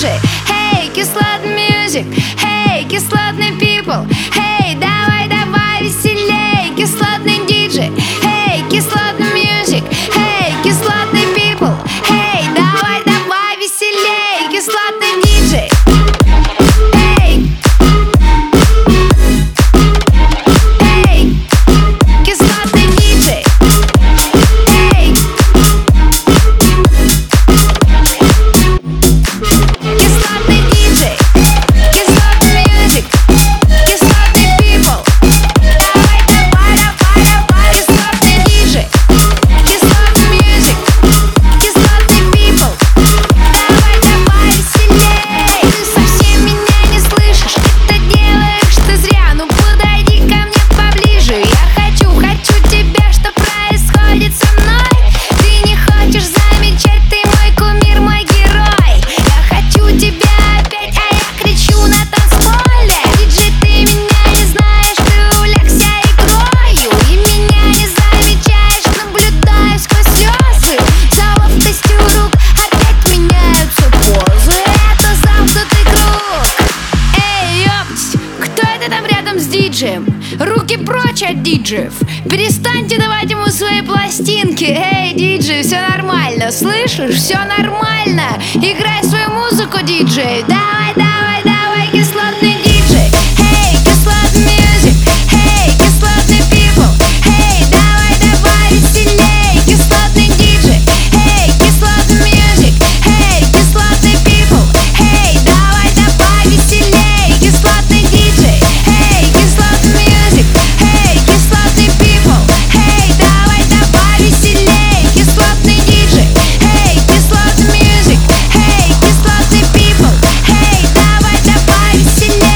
диджей. Hey, кислотный music, hey, кислотный people, hey, давай, давай веселей, кислотный диджей. Hey, кислотный music, hey, кислотный people, hey, давай, давай веселей, кислотный диджей. Руки прочь от диджеев. Перестаньте давать ему свои пластинки. Эй, диджей, все нормально, слышишь? Все нормально. Играй свою музыку, диджей. Давай, давай, давай, кислотный диджей. Эй, кислотный music, эй, кислотный people, эй, давай, давай веселей, кислотный диджей. Эй, кислотный music, эй, кислотный people, эй, давай, давай веселей, кислотный диджей. Эй, кислотный music, эй, кислотный people, эй, давай, давай веселей, кислотный диджей. Эй, кислотный music, эй, кислотный people, эй, давай, давай веселей.